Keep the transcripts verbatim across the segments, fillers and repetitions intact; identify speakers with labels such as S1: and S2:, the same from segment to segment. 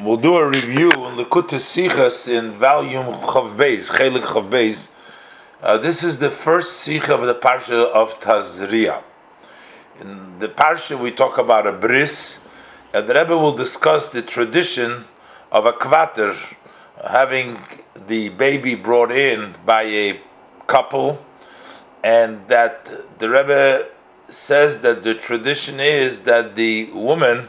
S1: We'll do a review in Likutei Sichos in volume Chav Beis, Chelik Chav Beis. Uh, this is the first Sikha of the Parsha of Tazria. In the Parsha we talk about a bris, and the Rebbe will discuss the tradition of a kvater, having the baby brought in by a couple, and that the Rebbe says that the tradition is that the woman,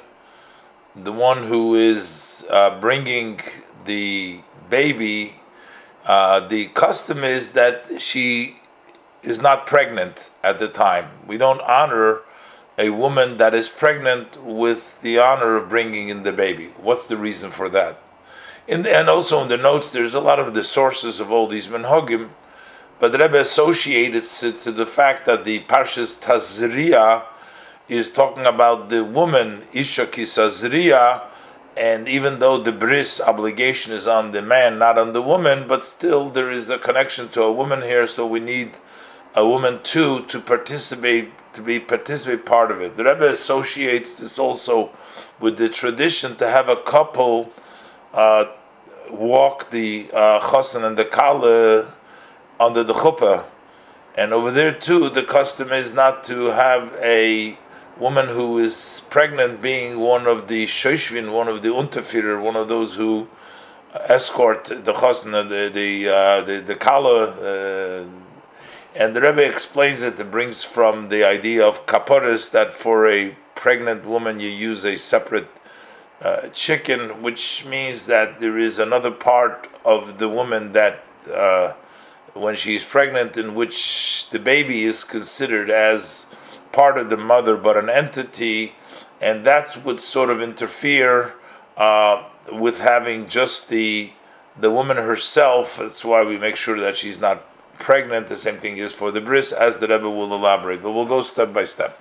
S1: the one who is uh, bringing the baby, uh, the custom is that she is not pregnant at the time. We don't honor a woman that is pregnant with the honor of bringing in the baby. What's the reason for that? In the, and also in the notes, there's a lot of the sources of all these minhagim, but the Rebbe associates it to the fact that the Parshas Tazria is talking about the woman, Isha Kisazriya, and even though the bris obligation is on the man, not on the woman, but still there is a connection to a woman here, so we need a woman too to participate, to be participate part of it. The Rebbe associates this also with the tradition to have a couple uh, walk the uh, chosen and the kala under the chuppah, and over there too the custom is not to have a woman who is pregnant being one of the shoshvin, one of the unterführer, one of those who escort the chosna, the the uh, the, the kala, uh, and the Rebbe explains it. It brings from the idea of kaporis that for a pregnant woman you use a separate uh, chicken, which means that there is another part of the woman that uh, when she is pregnant, in which the baby is considered as part of the mother, but an entity, and that's what sort of interfere uh, with having just the the woman herself. That's why we make sure that she's not pregnant. The same thing is for the bris, as the Rebbe will elaborate. But we'll go step by step.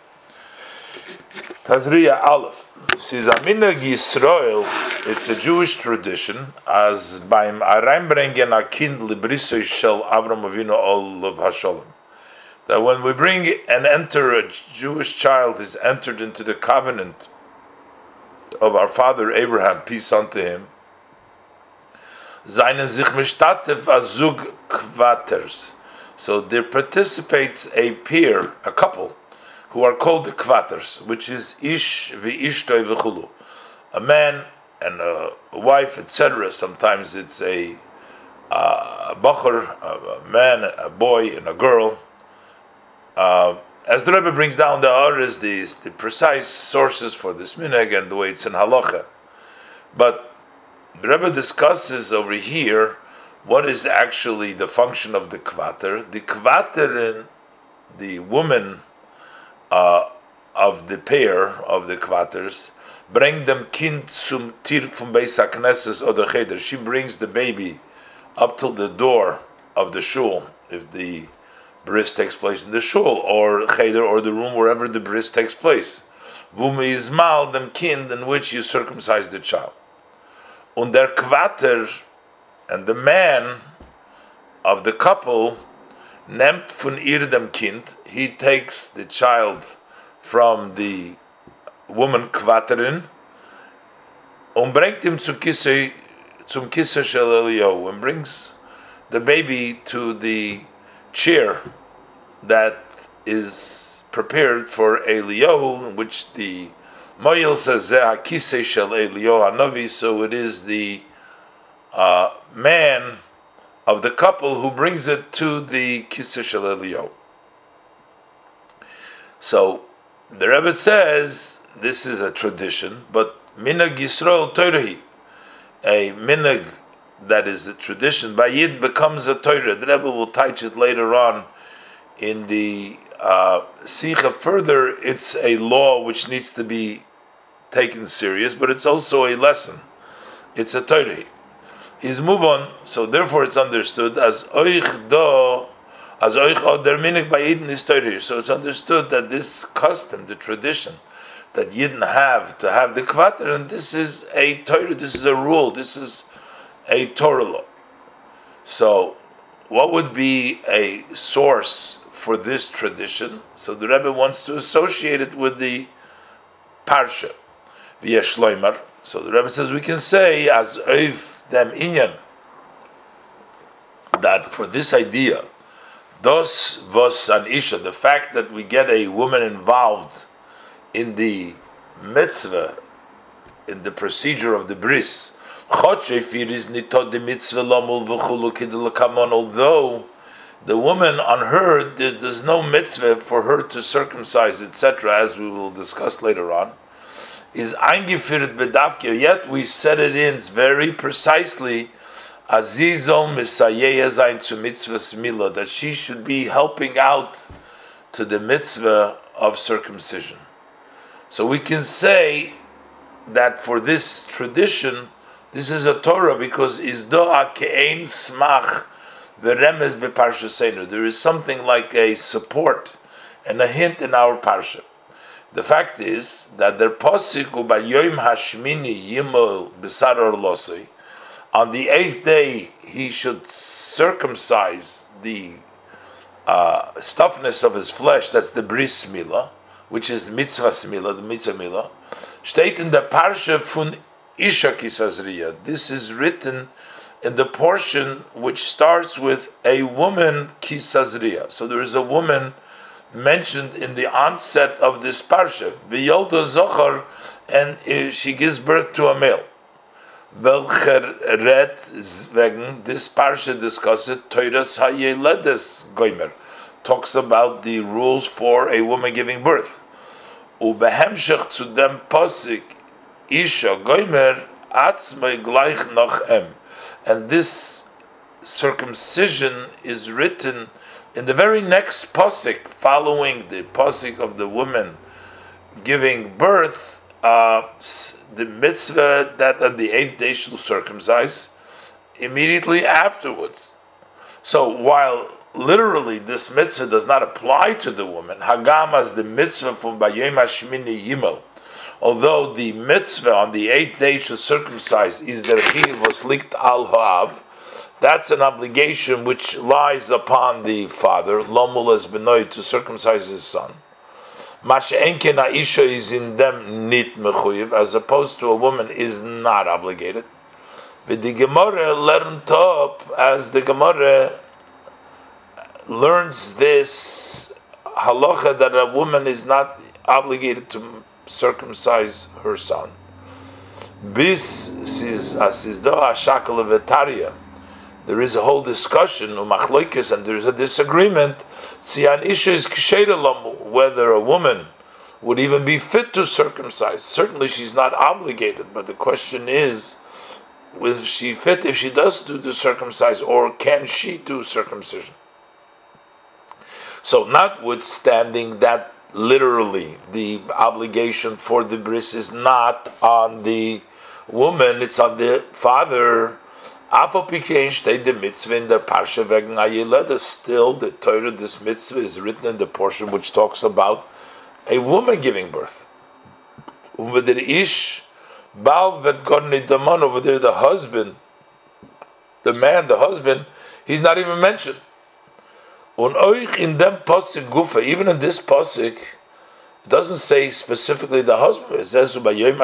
S1: Tazria Aleph. Says Aminag Yisrael. It's a Jewish tradition as beim Areinbringen a Kind librisoy shel Avram Avinu Olav Hasholem, that when we bring and enter a Jewish child is entered into the covenant of our father Abraham, peace unto him, seinen sich mishtatev azug kvaters. So there participates a pair, a couple, who are called the kvaters, which is ish v'ishtoi v'chulu, a man and a wife, et cetera. Sometimes it's a, uh, a bachur, a man, a boy, and a girl. Uh, as the Rebbe brings down the others, these the precise sources for this minhag and the way it's in halacha, but the Rebbe discusses over here what is actually the function of the kvater. The kvaterin, the woman uh, of the pair of the kvaters, bring them kind zum tir from beis haknesses oder cheder. She brings the baby up till the door of the shul, if the bris takes place in the shul, or cheder, or the room wherever the bris takes place. Vumi izmal dem kind, in which you circumcise the child. Und der kvater, and the man of the couple, nehmt von ihr dem kind, he takes the child from the woman kvaterin, und bringt him zu Kisei, zum Kisei shel Eliyahu, and brings the baby to the chair that is prepared for Eliyahu, in which the Moyel says Zeh HaKisei shel Eliyahu Hanavi, so it is the uh, man of the couple who brings it to the Kisei shel Eliyahu. So the Rebbe says this is a tradition, but Minhag Yisrael Torahi, a minhag that is the tradition by Yid becomes a Torah. The Rebbe will teach it later on in the uh, Sikha. Further, it's a law which needs to be taken serious, but it's also a lesson. It's a Torah. Is move on, so therefore it's understood as oich do, as oich oder minik by Yidden is Torah. So it's understood that this custom, the tradition that Yidden have to have the kvater, and this is a Torah, this is a rule, this is a Torah law. So, what would be a source for this tradition? So the Rebbe wants to associate it with the Parsha. V'yesh loymar, So the Rebbe says we can say as oif dem inyan that for this idea, dos vos an isha, the fact that we get a woman involved in the mitzvah, in the procedure of the bris, although the woman on her, there's, there's no mitzvah for her to circumcise, et cetera, as we will discuss later on, is eingeführt bedavke, yet we set it in very precisely, azizol misayeya zayin zu mitzvahs mila, that she should be helping out to the mitzvah of circumcision. So we can say that for this tradition, this is a Torah because izdoa ke'ein smach v'remez beparshaseinu. There is something like a support and a hint in our parsha. The fact is that the posik u'bayom hashmini yimol b'sar orlosei, on the eighth day he should circumcise the uh, stuffness of his flesh. That's the bris milah, which is mitzvah milah, the mitzvah milah. Steht in the parsha fun Isha Kisazriya. This is written in the portion which starts with a woman Kisazriya. So there is a woman mentioned in the onset of this parsha. V'yolda zochar, and she gives birth to a male. Welcher red wegen this parsha discusses Toiras hayeledes goimer, talks about the rules for a woman giving birth. Ubehemshech zu dem posik Isha goimer atzmei gleich noch em, and this circumcision is written in the very next posik, following the posik of the woman giving birth, uh, the mitzvah that on the eighth day she'll circumcise immediately afterwards. So while literally this mitzvah does not apply to the woman, hagam as the mitzvah from Bayom Hashmini Yimel, although the mitzvah on the eighth day to circumcise is der chiv was likt al ha'av, that's an obligation which lies upon the father, lomul es benoy, to circumcise his son. Mashe enken ha'isha is in them nit mechuyev, as opposed to a woman is not obligated. But the Gemara learned up, as the Gemara learns this halacha that a woman is not obligated to circumcise her son. Bis is asizdo hashakal vetaria. There is a whole discussion umachloikis, and there is a disagreement. Sian isha is kisheiralam, whether a woman would even be fit to circumcise. Certainly, she's not obligated, but the question is, is she fit if she does do the circumcise, or can she do circumcision? So, notwithstanding that, literally, the obligation for the bris is not on the woman; it's on the father. Still, the Torah, this mitzvah, is written in the portion which talks about a woman giving birth. Over there, the husband, the man, the husband, he's not even mentioned. Even in this pasuk, it doesn't say specifically the husband. It says,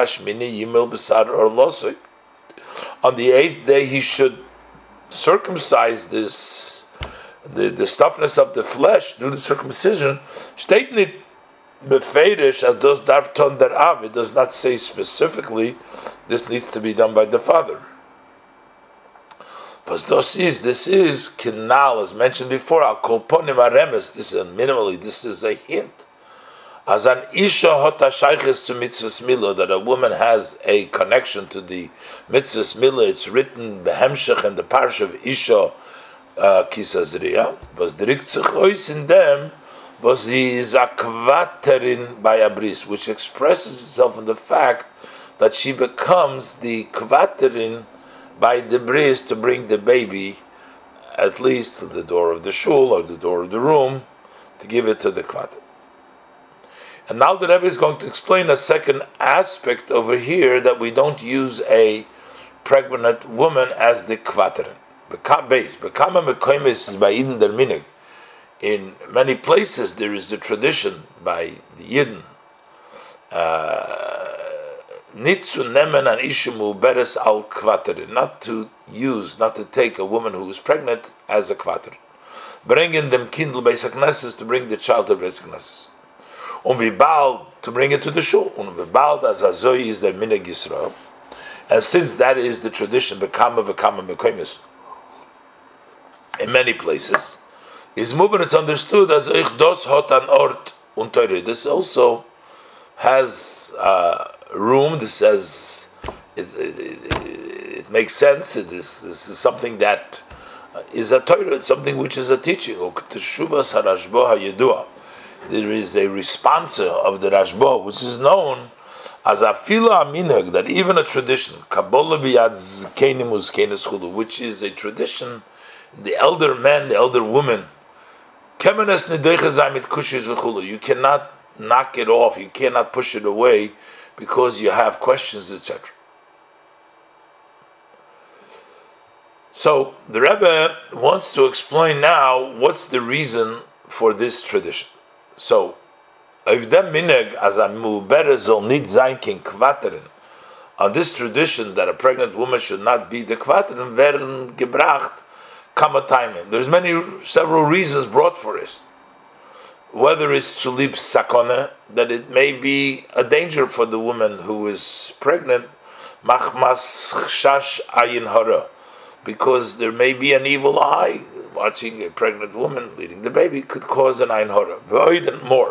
S1: on the eighth day he should circumcise this, the, the stuffness of the flesh, do the circumcision. Steht nit beferish as does darf ton der av. It does not say specifically this needs to be done by the father. But this is this is kinal, as mentioned before. Al kolponim aremes. This is minimally. This is a hint. As an isha hota shayches to mitzvahs milah, that a woman has a connection to the mitzvahs milah. It's written behemshech in the parsha of Isha uh, Kisazriya. Was direkt sich ois in them, was he is a kvaterin by a bris, which expresses itself in the fact that she becomes the kvaterin by the bris to bring the baby at least to the door of the shul or the door of the room to give it to the kvater. And now the Rebbe is going to explain a second aspect over here, that we don't use a pregnant woman as the kvaterin. In many places there is the tradition by the Yidden, uh, Nitzu nemen an ishimu beres al kvater, not to use, not to take a woman who is pregnant as a kvater. Bringing them kindle basic nesses to bring the child to basic nesses. Um vibal to bring it to the shul. Um vibal as azoi is the minhag Yisrael, and since that is the tradition, bekama vekama mekoimis, in many places, is moving. It's understood as ich dos hot an ort unteure. This also has uh, room. This says it, it, it makes sense. It is, this is something that is a Torah. It's something which is a teaching. There is a response of the Rashba, which is known as a fila minhag, that even a tradition, which is a tradition, the elder men, the elder women, you cannot knock it off, you cannot push it away because you have questions, et cetera. So the Rebbe wants to explain now what's the reason for this tradition. So, if dem minhag as a mu'bere soll nit sein kein kvaterin, on this tradition that a pregnant woman should not be the kvaterin, werden gebracht kamataimim. There's many, several reasons brought for this. Whether it's tzulib sakone, that it may be a danger for the woman who is pregnant, machmas chash ayin hara, because there may be an evil eye. Watching a pregnant woman leading the baby could cause an ayin hara. V'oiden more.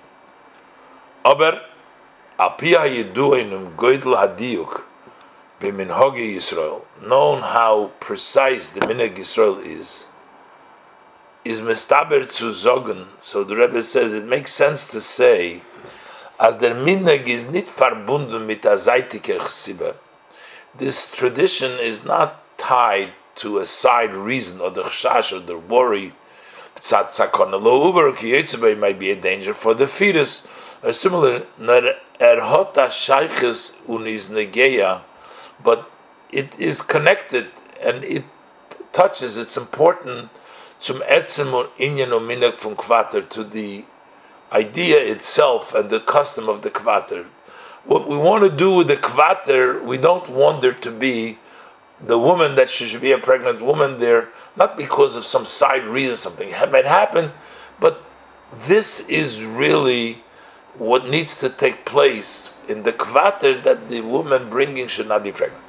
S1: Aber apia yeduinum goydel hadiyuk b'minhagi Yisrael, known how precise the minhag Yisrael is, is mestaber zu zogen. So the Rebbe says it makes sense to say, as der minhag is nit verbunden mit a zeitiker chsiba. This tradition is not tied to a side reason or the chashash or the worry. Tzat sakon lo uber ki yitzbei might be a danger for the fetus. Or similar, erhota shayches unis negeya, but it is connected and it touches. It's important zum etzem or inyan or minhag from kvater, to the idea itself and the custom of the kvater. What we want to do with the kvater, we don't want there to be the woman that she should be a pregnant woman there, not because of some side reason, something might happen, but this is really what needs to take place in the kvater, that the woman bringing should not be pregnant.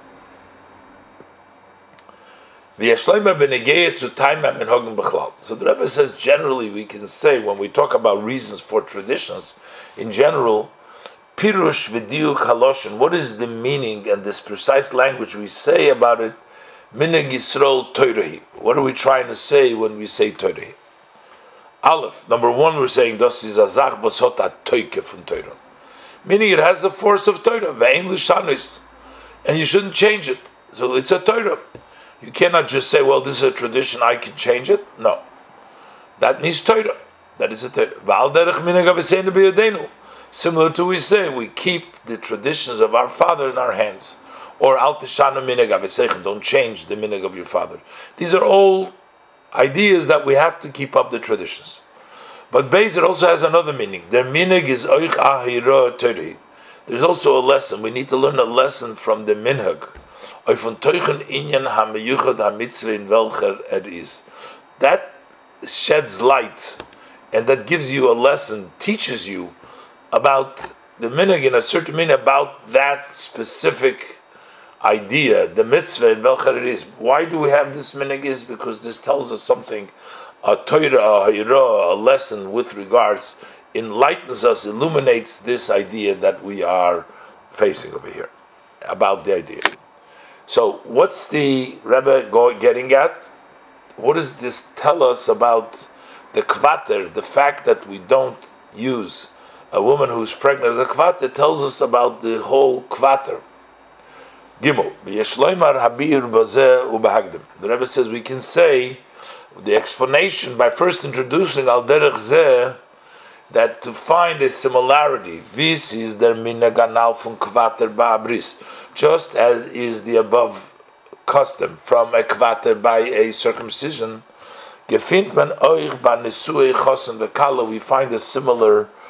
S1: So the Rebbe says generally we can say, when we talk about reasons for traditions, in general, Pirush v'diuk haloshin, what is the meaning and this precise language we say about it? Minhag Yisrael Toirahi. What are we trying to say when we say Toirahi? Aleph, number one, we're saying das is azach vasot a toike from Torah, meaning it has the force of Torah, ve'ein lishanis, and you shouldn't change it. So it's a Torah. You cannot just say, well, this is a tradition, I can change it. No, that needs Torah. That is a Torah. V'al derech minhag aviseinu b'yadeinu. Similar to we say, we keep the traditions of our father in our hands. Or al teshanu minhag aviseichem, don't change the minhag of your father. These are all ideas that we have to keep up the traditions. But Beis, it also has another meaning. Their minhag is oich ahira Torah. There's also a lesson. We need to learn a lesson from the minhag. Oifon toichen inyan hameyuchad hamitzvah in welcher er is. That sheds light, and that gives you a lesson, teaches you about the minhag in a certain minhag, about that specific idea, the mitzvah in welcher it is. Why do we have this minhag? Is because this tells us something, a Torah, a hayra, a lesson with regards, enlightens us, illuminates this idea that we are facing over here, about the idea. So, what's the Rebbe go, getting at? What does this tell us about the kvater, the fact that we don't use a woman who's pregnant as a kvater? Tells us about the whole kvater. Gimel, the Rebbe says we can say the explanation by first introducing al derech zeh, that to find a similarity, this is der minhag anal from kvater ba'abris, just as is the above custom from a kvater by a circumcision. Gefindt man euch ba nesuei chosen v'kala, we find a similar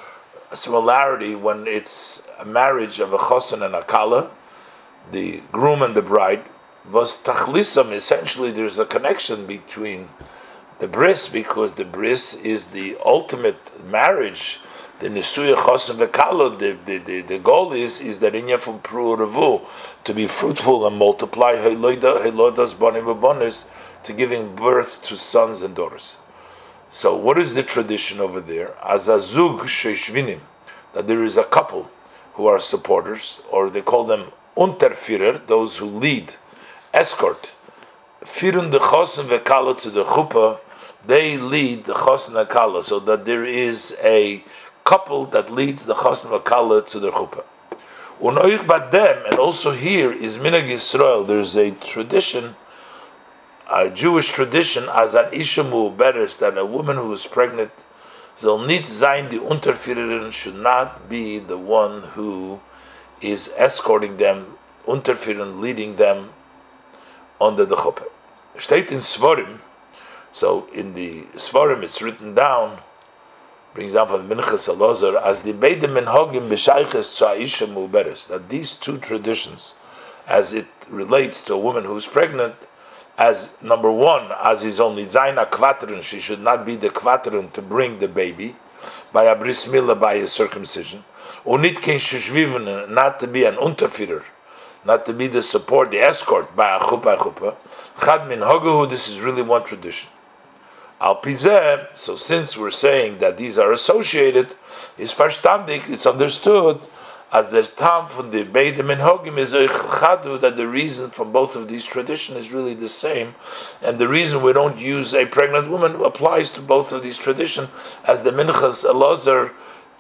S1: a similarity when it's a marriage of a chosen and a kala, the groom and the bride. Was tachlisam, essentially there's a connection between the bris, because the bris is the ultimate marriage. The nisuya chosen v'kala, the, the, the, the goal is is that inya from pru revu, to be fruitful and multiply, helodas banim v'bonis, to giving birth to sons and daughters. So what is the tradition over there? As a zug sheishvinim, that there is a couple who are supporters, or they call them unterführer, those who lead, escort. Firun the chosen v'kala to the chuppah, they lead the chosen v'kala, so that there is a couple that leads the chosen v'kala to the chuppah. Unoich badem, and also here is minhag Yisrael. There's a tradition, a Jewish tradition, as an isha mu'beres, that a woman who is pregnant, soll nicht sein die Unterführerin, should not be the one who is escorting them, Unterführerin, leading them under the chuppah. Steht in Svarim, so in the Svarim it's written down, brings down from the Minchas Elazar, as the beide minhagim b'shayches to Aisha mu'beres, that these two traditions, as it relates to a woman who is pregnant, as number one, as is only Zaina Kvatrin, she should not be the Kvatrin to bring the baby, by a bris milah, by a circumcision, unit kein shishviven, not to be an unterführer, not to be the support, the escort, by a chuppah chuppah. Chad min hogahu, this is really one tradition. Al pizeh, so since we're saying that these are associated, is verstandig, it's understood, as the tam from the beide minhagim is chadu, that the reason from both of these traditions is really the same, and the reason we don't use a pregnant woman applies to both of these traditions, as the Minchas Elazar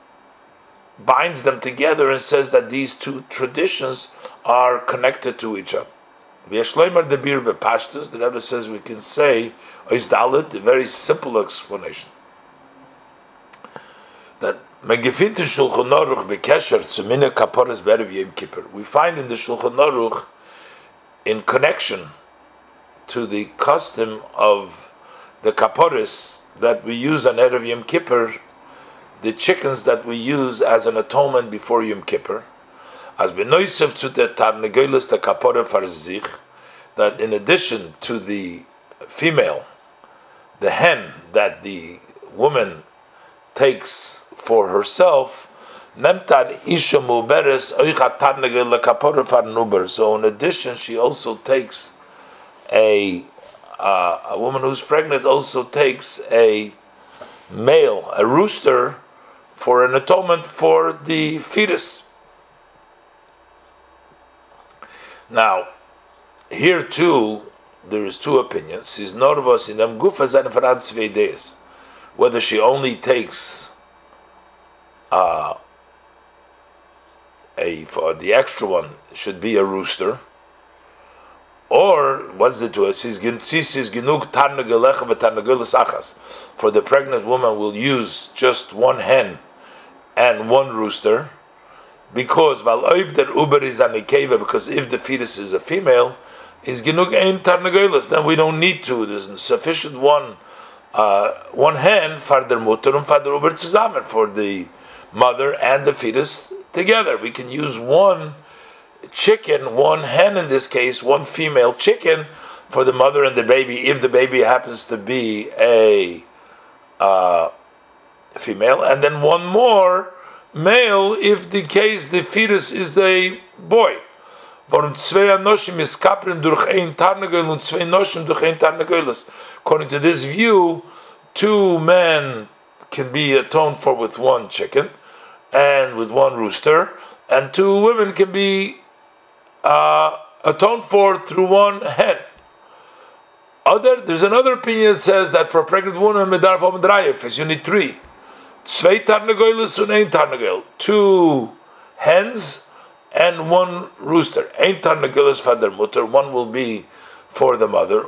S1: binds them together and says that these two traditions are connected to each other. V'yashleimer debir bepashtus, the Rebbe says we can say oizdalit, a very simple explanation, that Megefinte Shulchan Aruch bekesher zu mina kaporas berev Yom Kippur. We find in the Shulchan Aruch, in connection to the custom of the kaporas that we use on Erev Yom Kippur, the chickens that we use as an atonement before Yom Kippur, as benoisev zu the tarnegelis the kapora farzich, that in addition to the female, the hen that the woman takes for herself, nemtar isha muberes oicha tarnegel le kapora farnuber. So in addition, she also takes a uh, a woman who's pregnant also takes a male, a rooster, for an atonement for the fetus. Now, here too, there is two opinions. Is norvos in them gufas and franz veides, whether she only takes uh, a for the extra one should be a rooster, or what's the two? For the pregnant woman will use just one hen and one rooster, because because if the fetus is a female, is genug ein tarnagelis, then we don't need to. There's sufficient one uh, one hen for der Mutter und for der Uber zusammen, for the mother and the fetus together. We can use one chicken, one hen in this case, one female chicken for the mother and the baby, if the baby happens to be a uh, female, and then one more male if the case the fetus is a boy. According to this view, two men can be atoned for with one chicken and with one rooster, and two women can be uh, atoned for through one hen. Other, there's another opinion that says that for a pregnant woman, you need three. Two hens and one rooster. One will be for the mother.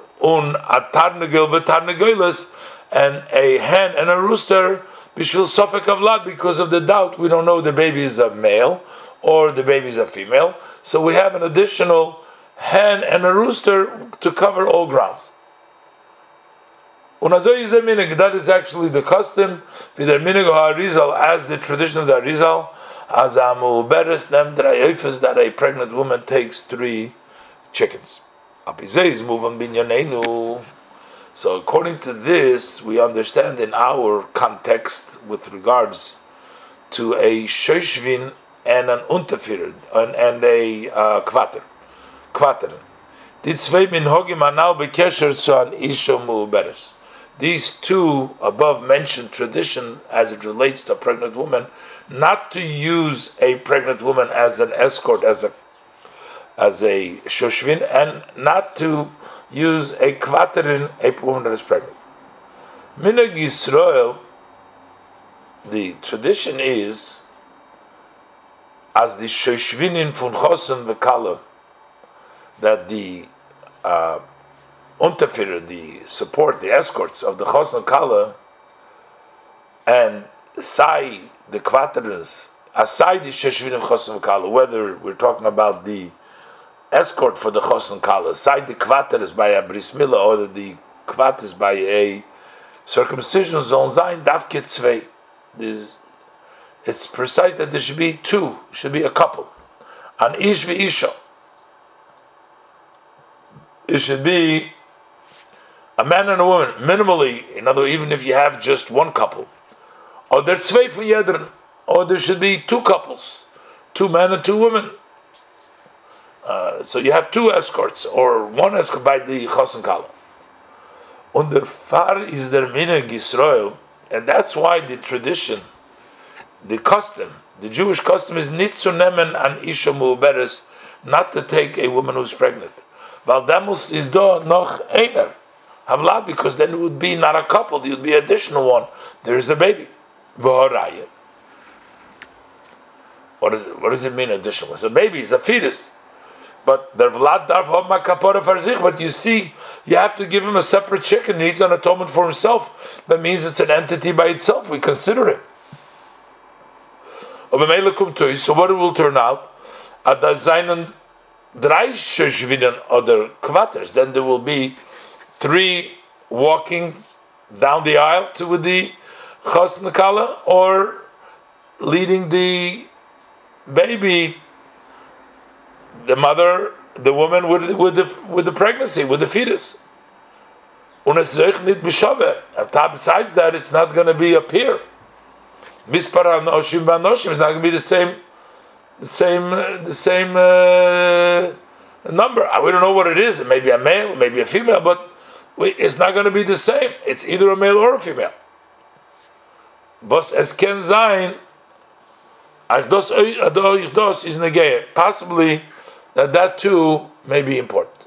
S1: And a hen and a rooster, because of the doubt, we don't know the baby is a male or the baby is a female. So we have an additional hen and a rooster to cover all grounds. Unazoy is the minig. That is actually the custom. Vider minig ha'arizal, as the tradition of the Arizal, as amu beres them drayifes, that a pregnant woman takes three chickens. Abizei is moving binyanenu. So according to this, we understand in our context with regards to a shoshvin and an unterfirer and, and a uh, kvater. Kvater. These two above mentioned tradition as it relates to a pregnant woman, not to use a pregnant woman as an escort, as a as a shoshvin, and not to use a kvaterin, a woman that is pregnant. Minhag Yisrael, the tradition is, as the shoshvinin fun chosen v'kala, that the uh, unterfirer, the support, the escorts of the chosen kala, and sai, the kvaterins, aside the shoshvinin chosen v'kala, whether we're talking about the escort for the chosen kala, side the kvater is by a bris milah, or the kvater is by a circumcision zone zayin davke tzvei. It's precise that there should be two, should be a couple, an ish v'isha. It should be a man and a woman, minimally. In other words, even if you have just one couple, or there tzvei for yedren, or there should be two couples, two men and two women. Uh, so you have two escorts, or one escort by the chosen kala. Under far is der minhag Yisrael, and that's why the tradition, the custom, the Jewish custom is nitzunemen an isha mu'beres, not to take a woman who's pregnant. Val damus is do noch einer havlad, because then it would be not a couple, it would be an additional one. There is a baby. V'horayim. What is it? What does it mean additional? It's a baby. It's a fetus. But der vlad darf hob ma kapora farzich. But you see, you have to give him a separate chicken. He needs an atonement for himself. That means it's an entity by itself. We consider it. So what it will turn out? Drei shoshvinen other kvaters. Then there will be three walking down the aisle to with the chosn kala, or leading the baby, the mother, the woman with with the with the pregnancy, with the fetus. Besides that, it's not going to be a pair. Mispar hanoshim b'anoshim is not going to be the same, the same, uh, the same uh, number. We don't know what it is. It may be a male, it may be a female, but we, it's not going to be the same. It's either a male or a female. Bos es ken zayin, achdos is negaya. Possibly that that too may be important.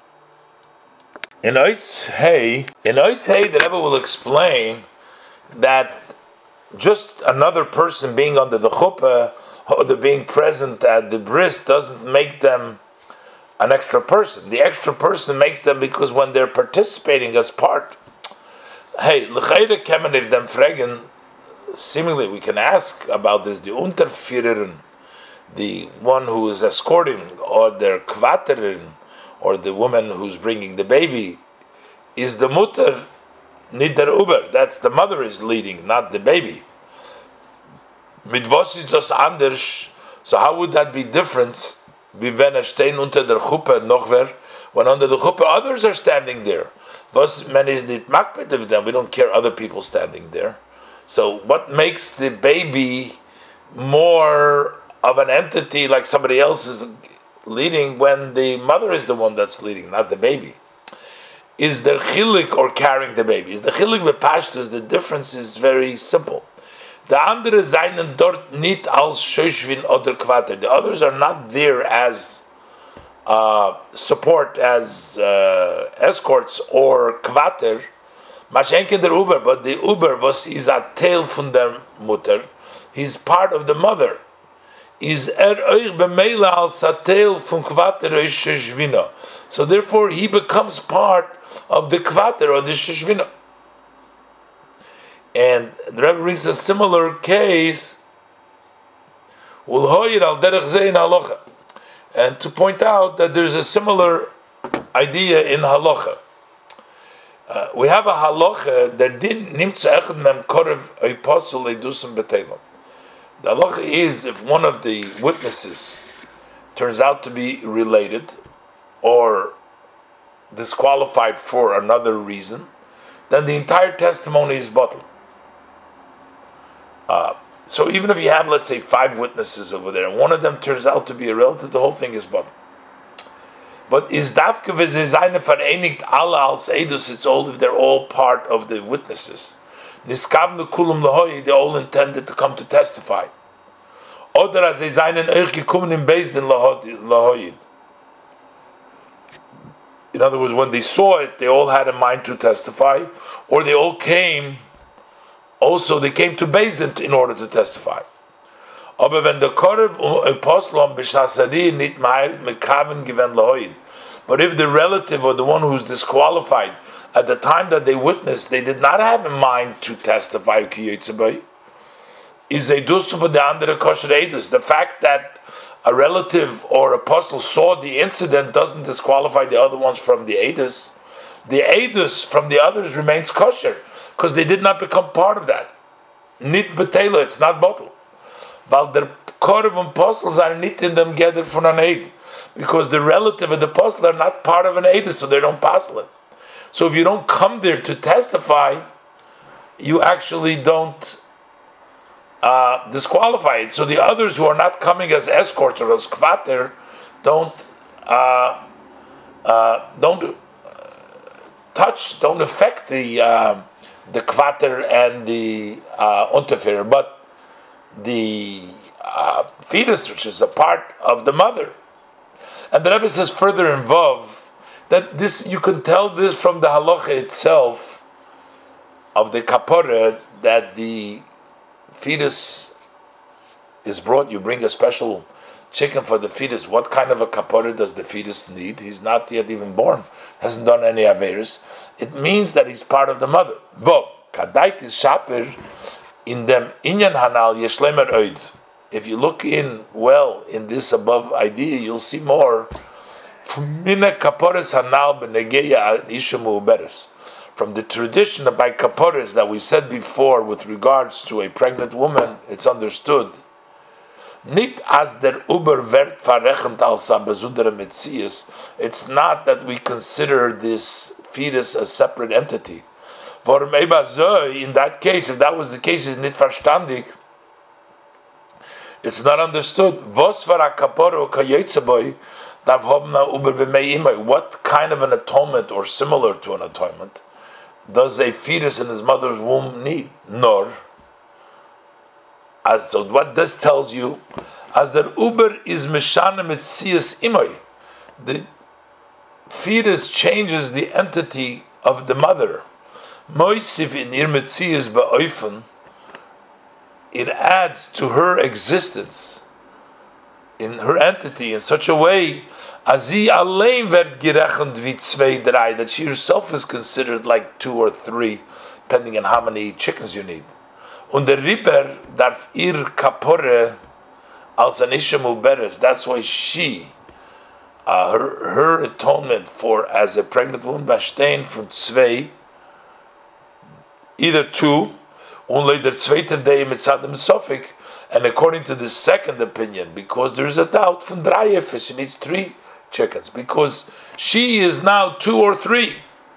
S1: In Ois Hey, in Ois Hey, the Rebbe will explain that just another person being under the chuppah or the being present at the bris doesn't make them an extra person. The extra person makes them because when they're participating as part. Hey, l'chayre kemen if them fragen, seemingly we can ask about this, the unterführerin, the one who is escorting, or their kvaterin, or the woman who's bringing the baby, is the mutter nid der uber. That's the mother is leading, not the baby. Mit was ist das anders? So how would that be different? Wie wenn er stehen unter der Chuppe noch wer? When under the Chuppe others are standing there. Was man is nicht makbet of them. We don't care other people standing there. So what makes the baby more of an entity like somebody else is leading when the mother is the one that's leading, not the baby? Is there chilik or carrying the baby? Is the chilik bepashtus? The difference is very simple. The andere seinen dort nicht als shoshvin oder kvater. The others are not there as uh, support, as uh, escorts or kvater. Mashenken der Uber, but the Uber was is a tail von der Mutter. He's part of the mother. Is er euch bemeila als a tail von kvater or shoshvina. So therefore he becomes part of the kvater or the shoshvina. And the Rebbe brings a similar case, and to point out that there's a similar idea in halacha. Uh, we have a halacha that didn't nimtza echad mem korev apostle edusum betelem. The halacha is if one of the witnesses turns out to be related or disqualified for another reason, then the entire testimony is bottled. Uh, so even if you have, let's say, five witnesses over there, and one of them turns out to be a relative, the whole thing is bottled. But is dafke v'zezayne vereinigt alle als edus? It's all if they're all part of the witnesses. Niskabnu kulum lahoy, they all intended to come to testify. Oder as zezayne euch gekommen im Beis din lahoyid. In other words, when they saw it, they all had a mind to testify, or they all came. Also, they came to Beis Din in order to testify. Aber wenn der Korev Apostlom b'shasari nit mekaven given lahoid. But if the relative or the one who's disqualified at the time that they witnessed, they did not have in mind to testify, is a dusum for the andere kosher edus. The fact that a relative or apostle saw the incident doesn't disqualify the other ones from the edus. The edus from the others remains kosher because they did not become part of that. Nit betela, it's not bottled. While the Korev apostles are not in them gathered for an aid, because the relative of the apostle are not part of an aid, so they don't passel it. So if you don't come there to testify, you actually don't uh, disqualify it. So the others who are not coming as escorts or as kvater don't uh, uh, don't touch, don't affect the uh, the kvater and the uh, unterfer, but the uh, fetus, which is a part of the mother. And the Rebbe says further involved that this, you can tell this from the halacha itself of the kapara, that the fetus is brought, you bring a special chicken for the fetus. What kind of a kapara does the fetus need? He's not yet even born, hasn't done any averis. It means that he's part of the mother. Vov, kadait is shaper, in them inyan hanal yeshlemer oid. If you look in well in this above idea, you'll see more. From the tradition of by kaporas that we said before with regards to a pregnant woman, it's understood. Nit as der uber vert verrechnet als a besondere metzias. It's not that we consider this fetus a separate entity. In that case, if that was the case, is nit verstandig. It's not understood. What kind of an atonement or similar to an atonement does a fetus in his mother's womb need? Nor. As so, what this tells you, as the uber is meshana mitzias imoy, the fetus changes the entity of the mother. Moisif in ir mitzias ba'oifen, it adds to her existence, in her entity, in such a way as sie allein wird gerechnet wie zwei, drei, that she herself is considered like two or three, depending on how many chickens you need. Und der Riber darf ihr kapore als an isha muberes. That's why she, uh, her her atonement for as a pregnant woman, bestein von zwei, either two, only der zweite day mitzadem sofik, and according to the second opinion, because there is a doubt from drei fish, she needs three chickens, because she is now two or three.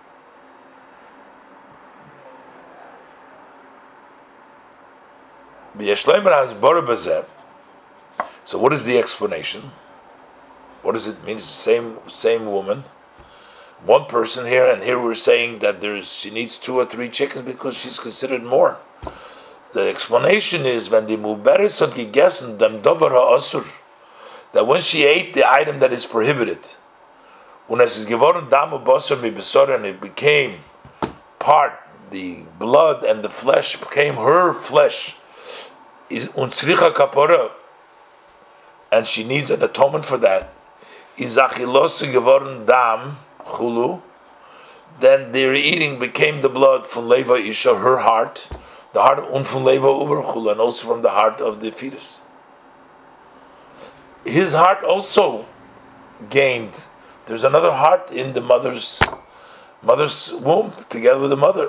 S1: So what is the explanation? What does it mean? It's the same same woman, one person here, and here we're saying that there's she needs two or three chickens because she's considered more. The explanation is when the muberes had gegessen dem dover ha'asur, that when she ate the item that is prohibited, und es ist geworden damu basar mi besar, and it became part, the blood and the flesh became her flesh, is untzricha kapora, and she needs an atonement for that. Is achilosu geworden dam chulu, then their eating became the blood from leva isha, her heart, the heart of unfun leva uber chulu, and also from the heart of the fetus. His heart also gained. There's another heart in the mother's mother's womb together with the mother.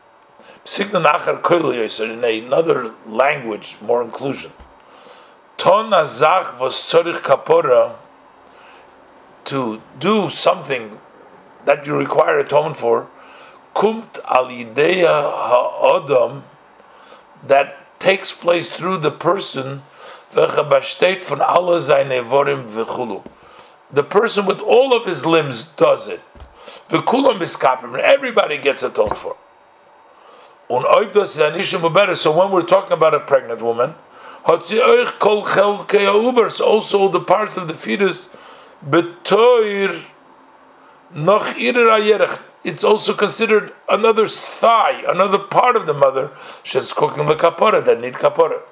S1: In another language, more inclusion. Ton azach was tzorich kapora, to do something that you require atonement for, kumt al ideya ha'odam, that takes place through the person, v'chabashtet von alle seine vorim v'chulu. The person with all of his limbs does it. V'kulam miskapim, everybody gets atoned for. Un oibdos zanisha muberes. So when we're talking about a pregnant woman, hatzi oich kol chelkei ha'uber, so also the parts of the fetus, betoir noch irer ayerech. It's also considered another thigh, another part of the mother, she's cooking the kapara, that need kapara.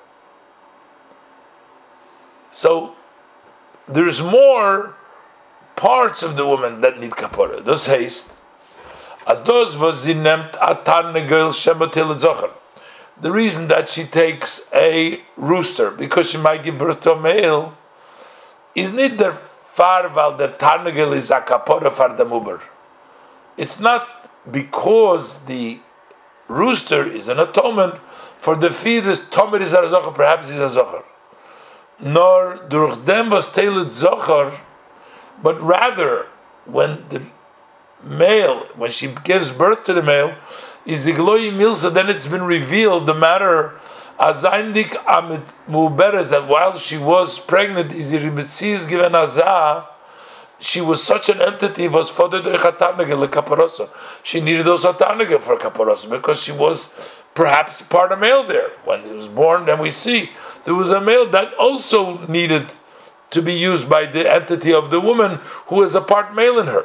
S1: So there's more parts of the woman that need kapara. Thus haste. As those was sie nimmt a tarnegel shematil zocher. The reason that she takes a rooster, because she might give birth to a male, is not der far, weil der tarnegel is a kapara far the muber. It's not because the rooster is an atonement for the fetus. Tomer is a zocher, perhaps is a zocher. Nor durch dem was teilet zocher, but rather when the male, when she gives birth to the male, is igloi milsa, then it's been revealed the matter azayindik amit muberes, that while she was pregnant, is is given azah. She was such an entity, was foded kaparosa. She needed those hatarnegel for kaparosa because she was perhaps part of male there. When it was born, then we see there was a male that also needed to be used by the entity of the woman who is a part male in her.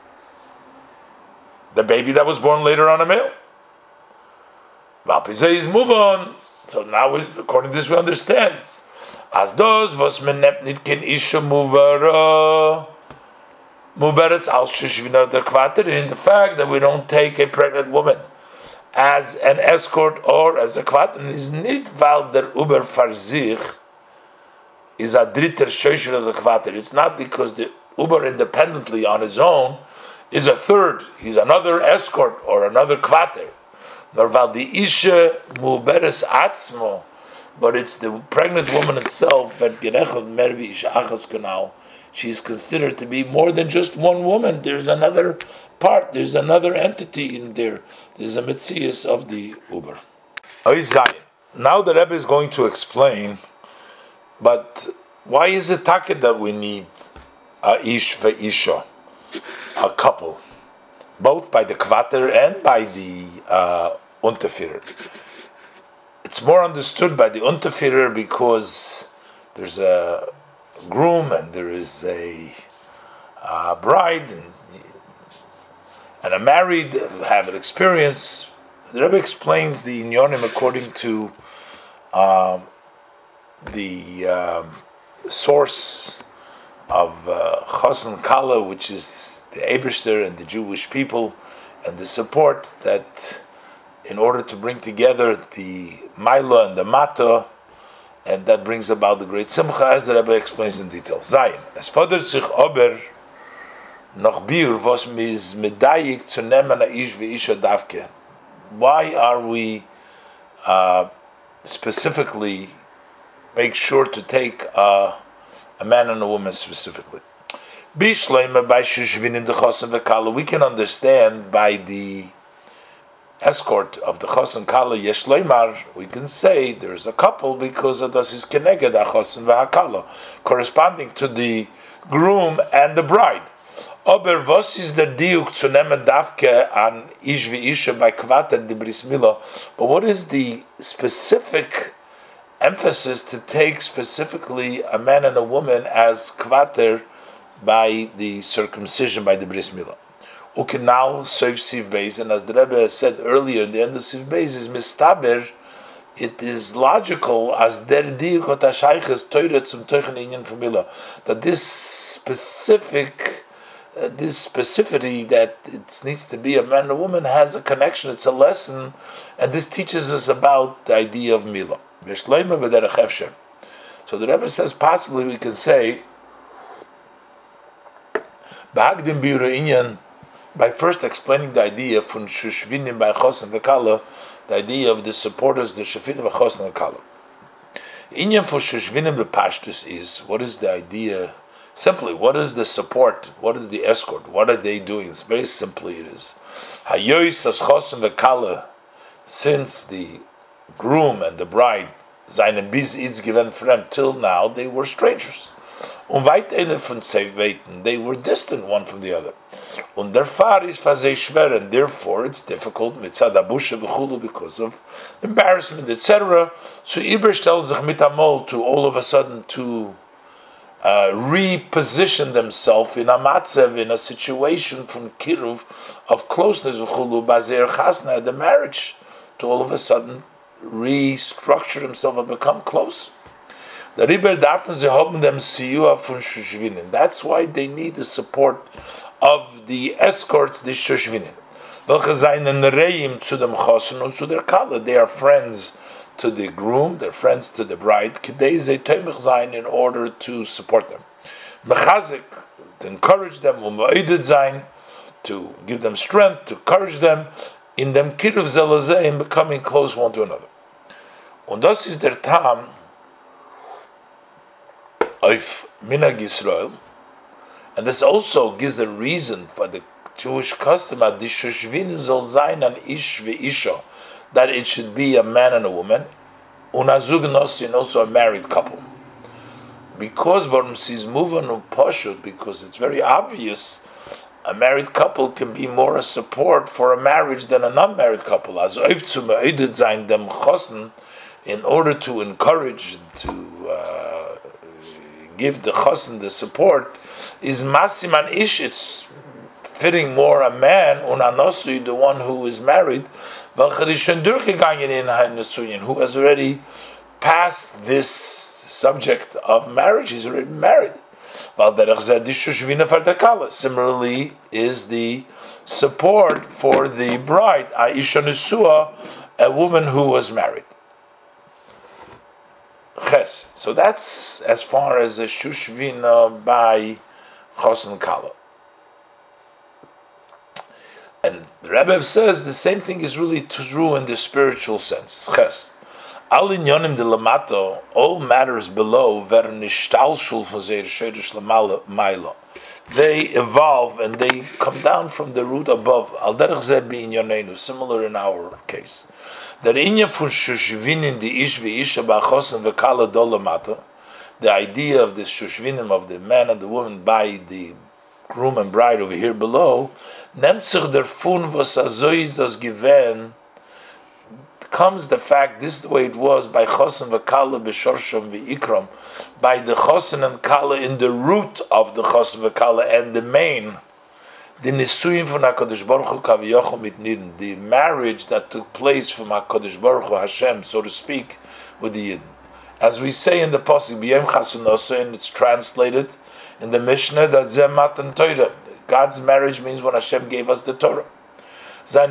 S1: The baby that was born later on a male. Valpizayis move on. So now, according to this, we understand. As those was menepnit ken isha muvara. Muberes al shishvina der kvater, in the fact that we don't take a pregnant woman as an escort or as a kvater is nit val der uber farzich is a dritter shishvina der kvater. It's not because the uber independently on his own is a third, he's another escort or another kvater. Nor val the isha muberes atzmo, but it's the pregnant woman itself that gerechot mervi isha achas kanal. She is considered to be more than just one woman. There's another part, there's another entity in there. There's a Metzias of the Uber. Now the Rebbe is going to explain, but why is it taka that we need a ish ve'isha, a couple, both by the kvater and by the uh, unterführer? It's more understood by the unterführer because there's a groom and there is a uh, bride and, and a married have an experience. The Rebbe explains the inyonim according to um, the um, source of uh, Chosen Kala, which is the Eibishter and the Jewish people, and the support that in order to bring together the Maila and the Mata, and that brings about the great Simcha, as the Rebbe explains in detail. Zayin, as fordert sich aber noch biur, was mis medayik zu nemen a ish ve'isha davke. Why are we uh, specifically make sure to take uh, a man and a woman specifically? Bishleima by shushvin in the chosen v'kala. We can understand by the escort of the chosen kala yeshleimar. We can say there's a couple because of das is keneged a chosen v'hakala, corresponding to the groom and the bride. Aber was is the diuk zu nemen davke an ish v'isha by kvater di bris milah? But what is the specific emphasis to take specifically a man and a woman as kvater by the circumcision, by the bris milah? Ukinal soif siv beis, and as the Rebbe said earlier, the end of siv beis is mistaber. It is logical as der diuk ot hashayches toiret zum teuchen inyan famila, that this specific, uh, this specificity that it needs to be a man and a woman has a connection. It's a lesson, and this teaches us about the idea of milah. So the Rebbe says possibly we can say, Ba'agdim biura inyan by first explaining the idea from Shushvinim by Chosen V'Kala, the idea of the supporters, the Shufvinim by Chosen V'Kala. Inyan for Shushvinim B'Pashtus is, what is the idea? Simply, what is the support? What is the escort? What are they doing? It's very simply it is. Hayois as Chosen V'Kala, since the groom and the bride, seine bis it's given for them till now, they were strangers. Und weit einer von zwei Weiten, they were distant one from the other. Und der Fahr ist für sie schwer, and therefore it's difficult mit Zadabusha b'chulu because of embarrassment, et cetera. So überstellen sich mit amol to all of a sudden to uh, reposition themselves in a matzev, in a situation from kiruv of closeness b'chulu bazer chasna, the marriage, to all of a sudden restructure themselves and become close. The Riber darfen sie haben dem Siyua von Shushvinin. That's why they need the support of the escorts, the Shushvinin. Welche seinen Reim zu dem Chosen und zu der Kala. They are friends to the groom, they're friends to the bride. Kedei ze teimich sein in order to support them. Mechazik, to encourage them, u'mo'idet sein, to give them strength, to encourage them, in them kiruv zelazeh, in becoming close one to another. Und das ist der Tam of Minhag Yisrael, and this also gives a reason for the Jewish custom that the Shushvin soll sein an Ish ve'isha, that it should be a man and a woman, und a Zug Nosi, also a married couple. Because warum sie is moving on Pashut, because it's very obvious a married couple can be more a support for a marriage than a non-married couple. As oif zu me'edet sein dem Chosen, in order to encourage, to uh, give the chosen the support, is masim an ish, it's fitting more a man, un anosui, the one who is married, who has already passed this subject of marriage, he's already married. Similarly is the support for the bride, a woman who was married. Ches. So that's as far as a Shushvina by Chosen Kala. And the Rebbe says the same thing is really true in the spiritual sense. Ches. Al inyonim de lamato, all matters below, werden nishtalshul von zeir shedish lamaila. They evolve and they come down from the root above. Al derech zeh bi inyonenu, similar in our case. Der Inyan von Shushvinin, the Ish ve'isha ba'chosen ve'kala do lamato, the idea of the Shushvinim, of the man and the woman by the groom and bride over here below, nimmt sich der Fun, was azoi das given, comes the fact, this is the way it was by Chosen v'Kala b'Shorsham v'Ikram, by the Chosen and Kala in the root of the Chosen v'Kala and the main, the Nisuyim from HaKadosh Baruch Hu Kaviyochel mit Nidin, the marriage that took place from HaKadosh Baruch Hu Hashem, so to speak, with the Yidden. As we say in the Pasuk, B'yem Chasunoso, and it's translated in the Mishnah that Zeh Matan Torah. God's marriage means when Hashem gave us the Torah. There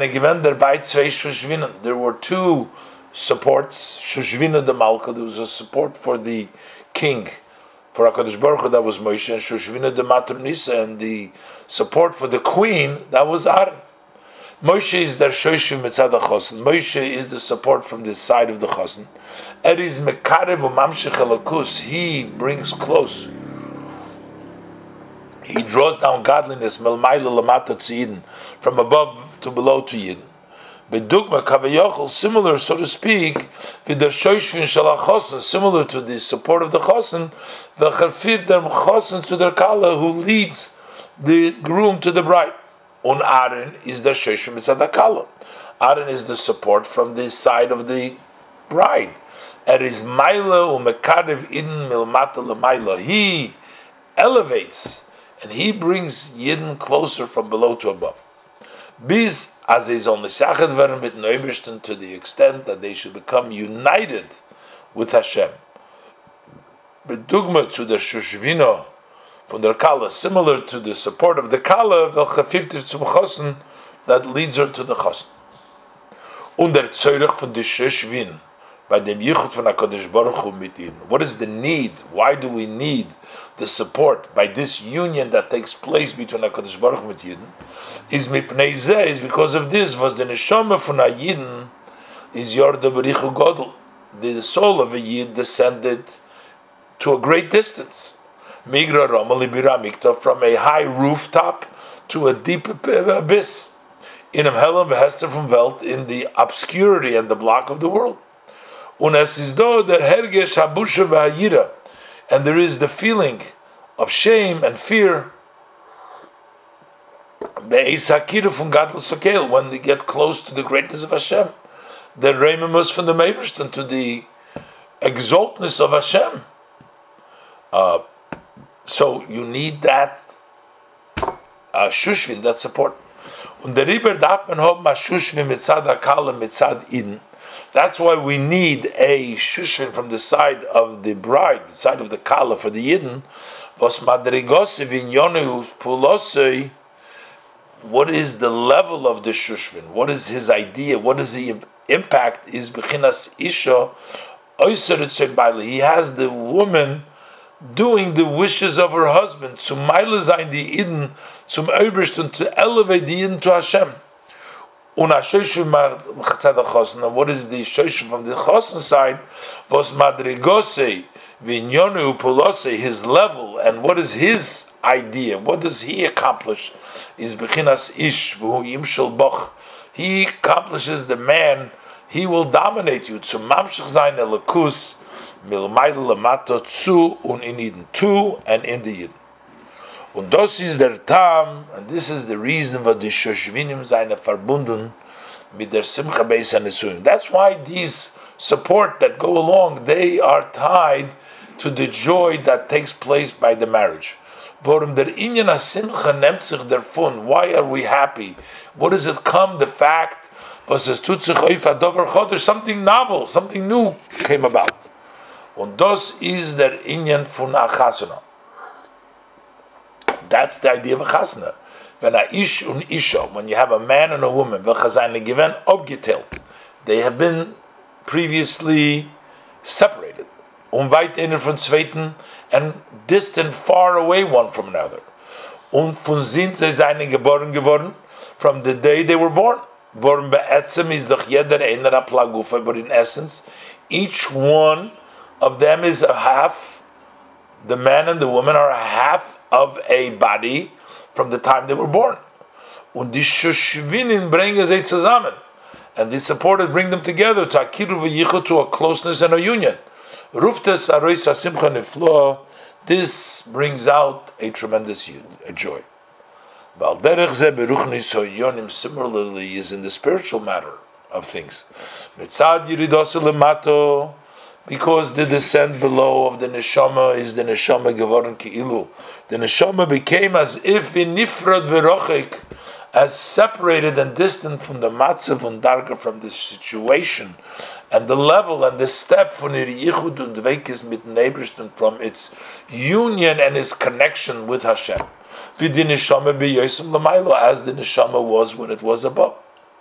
S1: were two supports. Shushvina the Malka, there was a support for the king, for HaKadosh Baruch Hu, that was Moshe, and Shushvina the Matronisa, and the support for the queen, that was Aaron. Moshe is their Shoshvim Mitzad HaChosen. Moshe is the support from the side of the Chosen. It is Mekarev u'Mamshech Elokus, he brings close. He draws down godliness, Melmayla Lamata Tzidin, from above to below to Yidden. Bedugma Kavayochel, similar, so to speak, with the Shoshvin Shalachosen, similar to the support of the Chosen, the Charfir dem Chosen to the Kala, who leads the groom to the bride. Un Aaron is the Shoshvin Mitzad Kala. Aaron is the support from the side of the bride. Er is Maila u'Mekarev Idin Milmata L'Maila. He elevates and he brings Yidden closer from below to above. Bis as is only sachet werden mit Neubishten, to the extent that they should become united with Hashem. Bedugma to the Shushvino from the Kala, similar to the support of the Kala, that leads her to the Chosen. Und der Zeurich von der Shushvin, by the yichud von HaKadosh Baruch Hu mit Yidden. What is the need? Why do we need the support by this union that takes place between HaKadosh Baruch Hu mit Yidden? Is mipnei zeh, is because of this, was the neshama von Yidden is Yorda B'richu Godel. The soul of a Yid descended to a great distance. Migra Rama Libira Mikta, from a high rooftop to a deep abyss. In a Helen Behester from Welt, in the obscurity and the block of the world. Unes is do der Hergesh Habusha V'Hayira, and there is the feeling of shame and fear. Be'ez Hakira from Gadlus Sokel, when they get close to the greatness of Hashem. The Reimamus from the Meiberston to the exaltness of Hashem. Uh, so you need that uh, Shushvin, that support. Und der Riber darf man haben a Shushvin mitzad HaKala mitzad Eden. That's why we need a Shushvin from the side of the bride, the side of the Kala for the Yidden. Was madrigose vinyonu pulosei. What is the level of the Shushvin? What is his idea? What is the impact? Is bechinas isha oiseritzoy baile. He has the woman doing the wishes of her husband, zum Meile sein die Iden, zum Obersten, to elevate the Iden to Hashem. Und what is the Shoshim from the Chosen side? Was madrigose, vinyonu polose, his level, and what is his idea? What does he accomplish? Is bechinas ish, v'hu yimshel boch. He accomplishes the man, he will dominate you. Zum mamshich sein elikus, milmayl lamato zu und in Eden, to and in the Eden. Und das ist der Tam, and this is the reason why the Shoshvinim seine verbunden mit der Simcha Beis HaNisuim. That's why these support that go along, they are tied to the joy that takes place by the marriage. Warum der Inyan HaSimcha nimmt sich davon? Why are we happy? What does it come? The fact was es tut sich auf Adover Chodesh, something novel, something new came about. Und das ist der Inyan von a Chasana. That's the idea of a Chasana. When a Ish und Isha, when you have a man and a woman, welche seine Gewinn abgeteilt, they have been previously separated, unweit einer von zweiten, and distant, far away one from another. Und von sind sie seine geboren geworden, from the day they were born. Born be'etzem is doch jeder einer a plagufa, but in essence, each one of them is a half, the man and the woman are a half of a body from the time they were born. Und die Shoshvinin bringen sie zusammen. And the supporters bring them together to akiru v'yichu, to a closeness and a union. Ruftes arois hasimcha niflo. This brings out a tremendous a joy. Similarly is in the spiritual matter of things. Because the descent below of the neshama is the neshama geworden keilu. The neshama became as if in nifrad v'rochik, as separated and distant from the matzav and darga, from the situation and the level and the step von ihr yichud und dveikis mit neighborstun, from its union and its connection with Hashem. Wie die neshama b'yosem l'maylo, as the neshama was when it was above.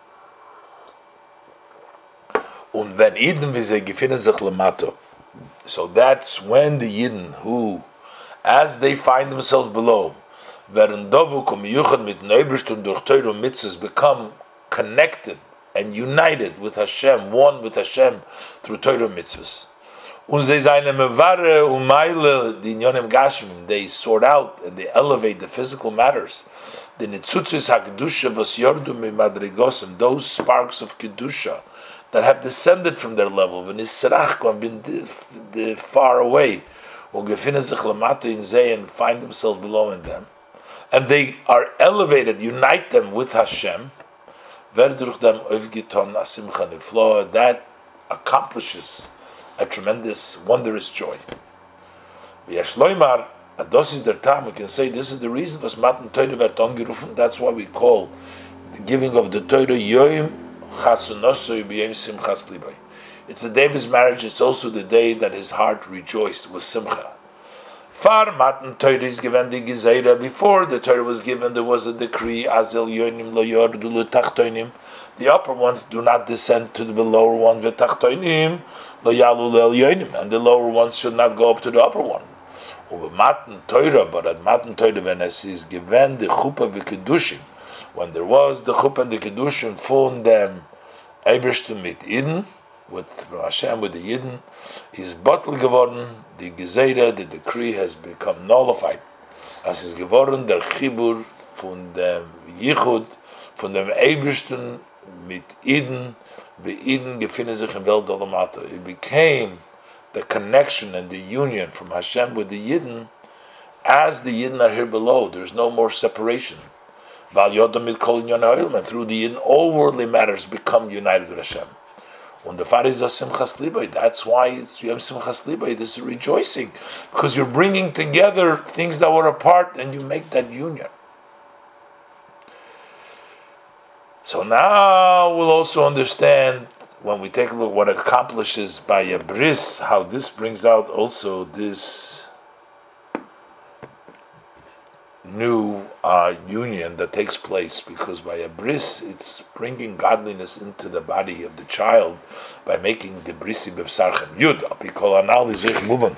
S1: Und wenn Eden wie sie gefinnen sich lemato, so that's when the Yidden who, as they find themselves below, werden dovu kum yuchad mit neighborstun durch Torah und mitzvahs, become connected and united with Hashem, one with Hashem through Torah and mitzvahs. Und sie seine mevare und meile die inyonim gashmim, they sort out and they elevate the physical matters. The nitzutzis hakdusha was yordu mi madrigosim, those sparks of kedusha that have descended from their level, when Israch been far away, and find themselves below in them, and they are elevated, unite them with Hashem, that accomplishes a tremendous, wondrous joy. We can say this is the reason was Matan Torah wird angerufen. That's why we call the giving of the Torah Yom Chasunosoi B'Yom Simchas Libay. It's the day of his marriage. It's also the day that his heart rejoiced with Simcha. Far Matan Torah is given the Gezeira. Before the Torah was given, there was a decree, Azel Yonim Lo Yordu L'Tachtoinim. The upper ones do not descend to the lower one, V'Tachtoinim Lo Yalu L'El Yonim, and the lower ones should not go up to the upper one. Over Matan Torah, but at Matan Torah, when it is given the Chuppah V'Kedushim, when there was the Chuppah and the Kedushim, von them Ebershtum mit Eden, with Hashem, with the Yidden, is bottle geworden, the Gezeira, the decree has become nullified. As is geworden, der Chibur von dem Yichud, von dem Ebershtum mit Eden, bei Eden gefinnen sich in Welt Olamata. It became the connection and the union from Hashem with the Yidden, as the Yidden are here below. There's no more separation. Val Yodam mit Kol Inyan HaOlam, through the Yidden, all worldly matters become united with Hashem. And the Far is a Simchas Libay. That's why it's Yom Simchas Libay. This is rejoicing, because you're bringing together things that were apart, and you make that union. So now we'll also understand, when we take a look what it accomplishes by a bris, how this brings out also this new uh, union that takes place, because by a bris it's bringing godliness into the body of the child by making the brisi b'psarchem yud apikol anal izich moving.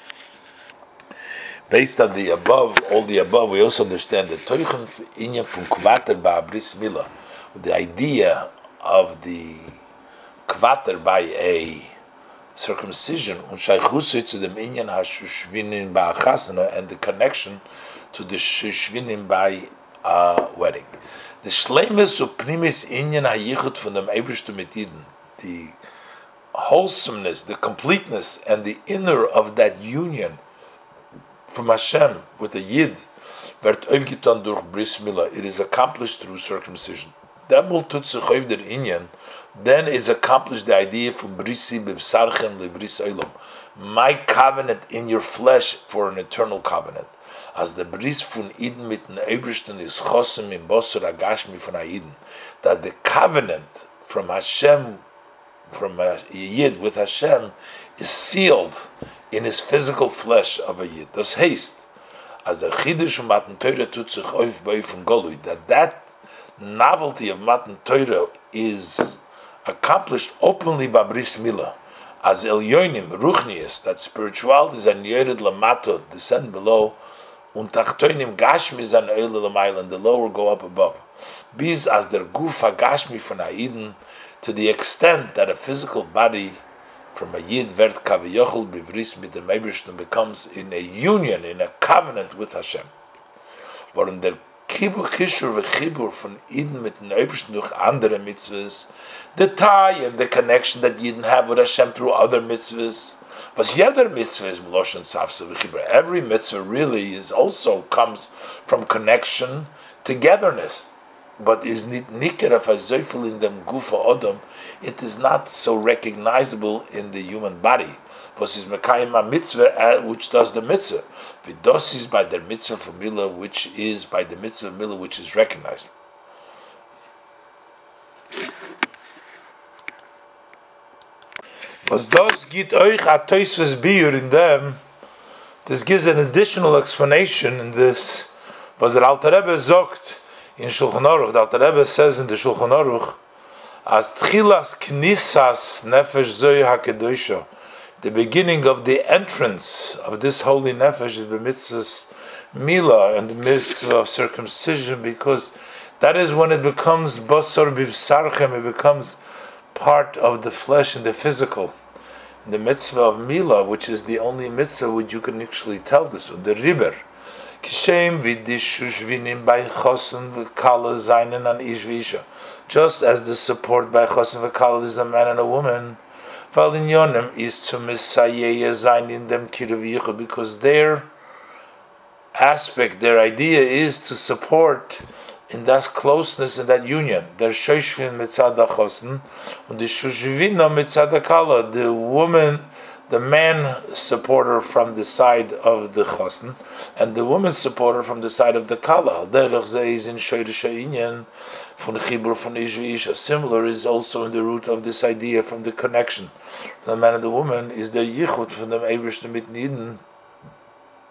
S1: Based on the above, all the above, we also understand that toichen inyan from kvater ba bris mila, the idea of the kvater by a circumcision und shaychusi to the inyan hashushvinin ba chasana, and the connection to the Shushvinim by uh, wedding. The Shleimus of Primis Inyan HaYichud from the Ebershtum mit Eden, the wholesomeness, the completeness, and the inner of that union from Hashem with the Yid, wird aufgetan durch Bris Milah. It is accomplished through circumcision. Then will tut sich auf der Inyan, then is accomplished the idea from Brisi b'Psarchem leBris Olam, my covenant in your flesh for an eternal covenant. As the bris von Eden mit den Ebersten is chosim in Bosor Agashmi von Eden, that the covenant from Hashem, from a Yid with Hashem, is sealed in his physical flesh of a Yid. Das heißt, as the Chidush of Matan Torah tut sich auf bei von Golui, that that novelty of Matan Torah is accomplished openly by Bris Milah. As El Yonim, Ruchnius, that spirituality is an Yered Lamato, descend below, und tachtoinim gashmi zan oile l'mayla, and the lower go up above. Bis as der gufa gashmi von Eden, to the extent that a physical body from a Yid vert kaviyochel bivris mit dem Ebershtum becomes in a union, in a covenant with Hashem. Warum der Kibur Kishur v'Chibur von Eden mit dem Ebershtum durch andere mitzvahs, the tie and the connection that Yidden have with Hashem through other mitzvahs. But jeder mitzvah is Meloshen Safsa v'Chibur. Every mitzvah really is also comes from connection, togetherness. But is nit niker of a zoifel in dem gufa odom, it is not so recognizable in the human body. Was is mekayim a mitzvah which does the mitzvah. Vidos is by the mitzvah for milah, which is by the mitzvah of milah, which is recognized. Was das gibt euch a toisves biur in them, this gives an additional explanation in this, was der Alter Rebbe sagt in Shulchan Aruch. The Alter Rebbe says in the Shulchan Aruch, as tchilas knisas nefesh zoy hakedosha, the beginning of the entrance of this holy nefesh is the mitzvahs milah and the mitzvah of circumcision, because that is when it becomes basar bivsarchem, it becomes part of the flesh and the physical. The mitzvah of milah, which is the only mitzvah which you can actually tell this, the riber. Kishem v'dishushvinim by chosun v'kala zainen an ish v'isha. Just as the support by chosun v'kala is a man and a woman, v'alinyonim is to misayeya zayin in them kiruv yichud, because their aspect, their idea is to support in that closeness and that union. Der shoshvin mitzad chosun and the shushvina mitzad kala, the woman, the man supporter from the side of the chosun, and the woman supporter from the side of the kala. Derech ze is in shoyrish inyan from the chibur from ish v'isha. Similar is also in the root of this idea from the connection. The man and the woman is the yichud from the Ebershtum mit Eden,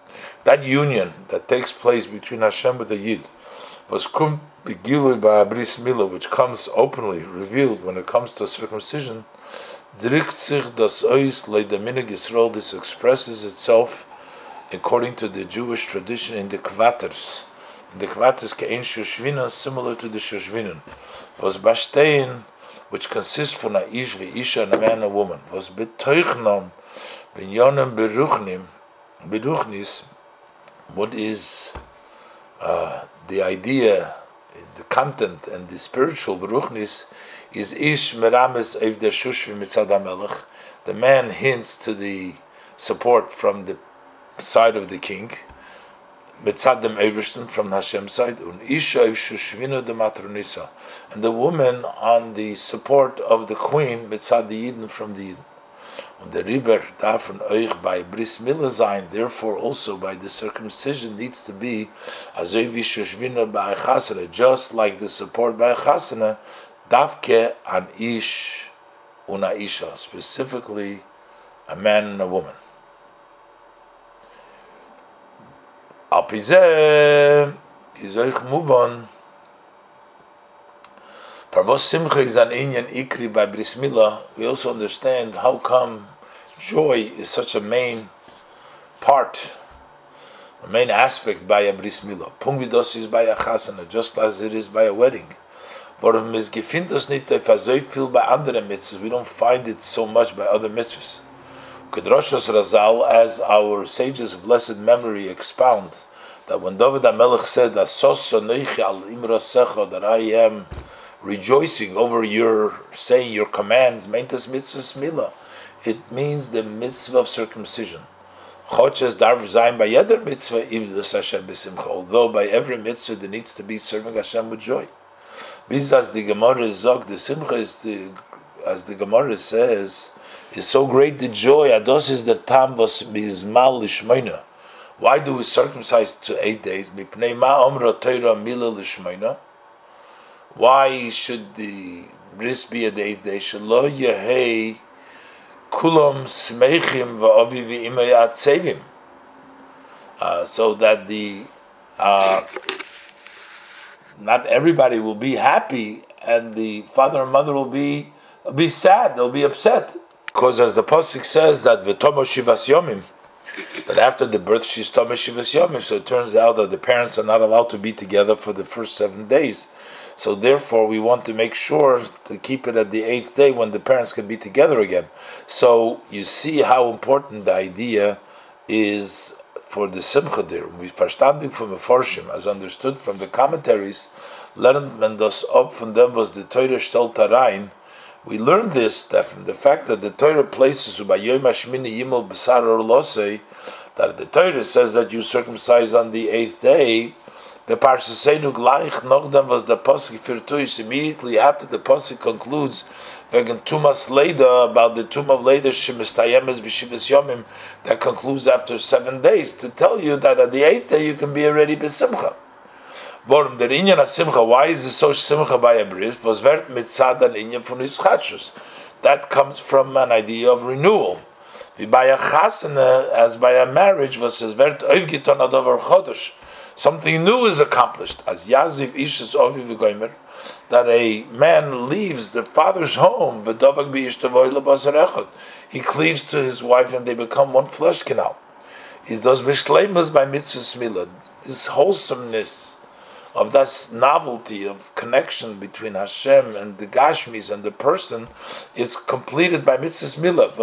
S1: that union that takes place between Hashem with the Yid was kum begilui by bris milah, which comes openly revealed when it comes to circumcision. Drickt sich das Ois leidaminig Yisrael. This expresses itself according to the Jewish tradition in the kvaters. In the kvaters kein shoshvina, similar to the shoshvinin. Was bashtein, which consists from a ish v'isha, and a man and a woman. Was betoichnam binyonim beruchnim beruchnis. What is uh, the idea, the content, and the spiritual beruchnis is ish merames ev der shushvi mitzad hamelech. The man hints to the support from the side of the king, mitzad dem Eibishtim, from Hashem's side, un isha ev shushvina de matronisa, and the woman on the support of the queen, mitzad the Yidden, from the Yidden. Und der Riber davon euch bei bris milah sein, therefore also by the circumcision needs to be azoi vi shushvina by chasana, just like the support by chasana, davke an ish una isha, specifically a man and a woman. Al pizeh is euch mubon. Parvos simcha is an inyan ikri by bris milah. We also understand how come joy is such a main part, a main aspect by a bris milah. Pungvidos is by a chasana, just as it is by a wedding. Warum es gefindt us nicht auf so viel bei anderen mitzvahs? We don't find it so much by other mitzvahs. Kedroshos Razal, as our sages of blessed memory expound, that when David HaMelech said, "Asos soneichi al imrosecha," that I am rejoicing over your saying your commands, meintas mitzvahs milah, it means the mitzvah of circumcision. Choches darf sein by yeder mitzvah ivdas Hashem b'simcha, although by every mitzvah there needs to be serving Hashem with joy. Bis as the Gemara zog, the simcha is the, as the Gemara says, is so great the joy. Ados is the tam was bizmal lishmeina. Why do we circumcise to eight days? Mipnei ma omra Torah mila lishmeina. Why should the bris be at the eighth day? Shelo yehei kulam smeichim va'avi v'imay atzevim. So that the uh, not everybody will be happy, and the father and mother will be be sad. They'll be upset, because as the pasuk says that v'tomo shivas yomim, that after the birth she's tomo shivas yomim. So it turns out that the parents are not allowed to be together for the first seven days. So therefore, we want to make sure to keep it at the eighth day when the parents can be together again. So you see how important the idea is for the simcha there. We verstanden from the Forshim, as understood from the commentaries, lernt man das ab von dem was the Torah stellt rein. We learn this that from the fact that the Torah places ubayom hashmini yimel b'sar orlosei, that the Torah says that you circumcise on the eighth day. The parsha seinu gleich noch dem was the pasuk firtuis, immediately after the pasuk concludes wegen tumas leida, about the tomb of leida shemistayemes b'shivas yomim, that concludes after seven days, to tell you that at the eighth day you can be already b'simcha. Warum der inyan ha-simcha? Why is it so simcha by a bris? Was vert mitzad an inyan von ischatshus. That comes from an idea of renewal. Wie by a chasana, as by a marriage, was es vert oivgiton adover chodosh. Something new is accomplished. As Yaziv Ishas Ovi v'goymer, that a man leaves the father's home, v'dovak b'ishtavoy lebasar echad. He cleaves to his wife and they become one flesh canal. He does b'shleimus by mitzvah milah. This wholesomeness of that novelty of connection between Hashem and the Gashmis and the person is completed by mitzvah milah.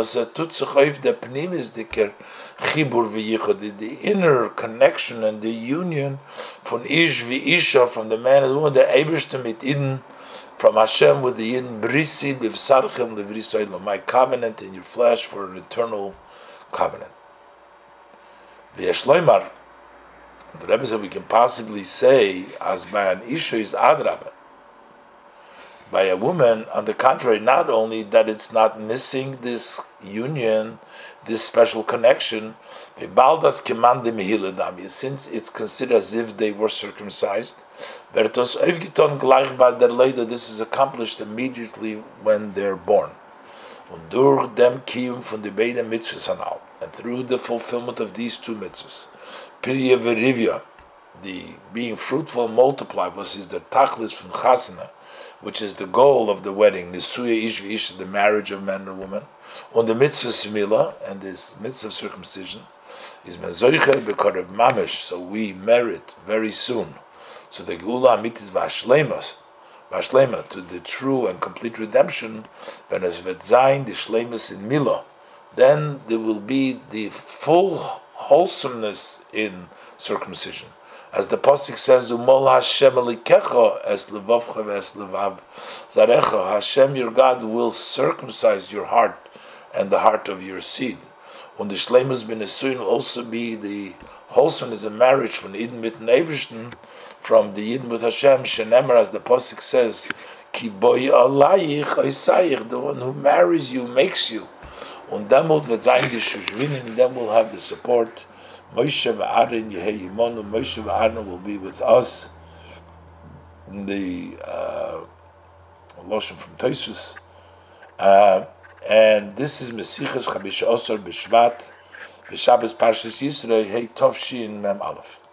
S1: The inner connection and the union from ish v'isha, from the man and the woman, the Eibishter mit Eden, from Hashem with the Eden, brisi b'vsarchem levrisoylo, my covenant in your flesh for an eternal covenant. V'yeshloimar, the Rebbe said we can possibly say, as by an isha is adrabah. By a woman, on the contrary, not only that it's not missing this union, this special connection, since it's considered as if they were circumcised, this is accomplished immediately when they're born. And through the fulfillment of these two mitzvahs, Priya Verivya, the being fruitful and multiply, was is the tachlis from chasana, which is the goal of the wedding, Nisuya Ish V'ish, the marriage of man and woman, on the mitzvah simila, and this mitzvah of circumcision, is mezoicher b'korav mamish, so we merit very soon. So the geula amitis v'ashleimas, v'ashlema, to the true and complete redemption, when es vetzayin the shleimas in mila, then there will be the full wholesomeness in circumcision. As the pasuk says, "Umol Hashem elikecha es levavcha ve'es levav zarecha." Hashem, your God, will circumcise your heart and the heart of your seed. And the shleimus b'nesuin will also be the wholesomeness of marriage from the Yidden mit Neibishten, from the Yidden with Hashem. Shenemer, as the pasuk says, "Ki boi alayich oisayich," the one who marries you makes you. Und demult wird sein die Shushvinin, and then we'll have the support. Moshe v'Aaron Yehei Yimonu. Moshe v'Aaron will be with us. In the uh, Loshen from Tosfos, uh, and this is Mesichas Chabish Osor B'Shvat B'Shabbos Parshas Yisro Hey Tovshin Mem Aleph.